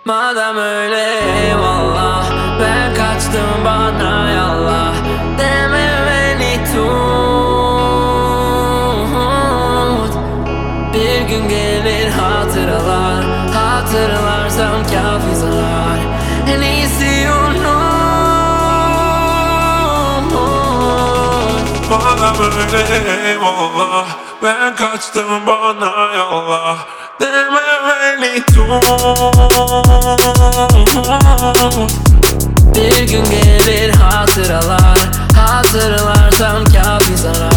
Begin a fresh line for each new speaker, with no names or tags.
Madem öyle eyvallah, ben kaçtım bana yallah. Deme beni tut. Bir gün gelir hatıralar, hatırlarsam kafi zarar. En iyisi unut.
Madem öyle eyvallah, ben kaçtım bana yallah. Deme beni tut.
Bir gün gelir hatıralar, hatırlarsam kafi zarar.